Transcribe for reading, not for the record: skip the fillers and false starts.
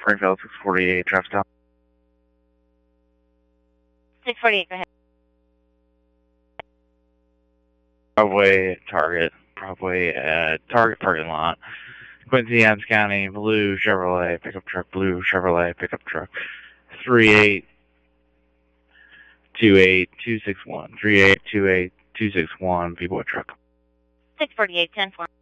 Springfield 648, traffic stop. 648, go ahead. Broadway, Target parking lot. Quincy, Adams County, blue Chevrolet, pickup truck, 3828261. 3828261, B-Boy truck. 648, 10-4.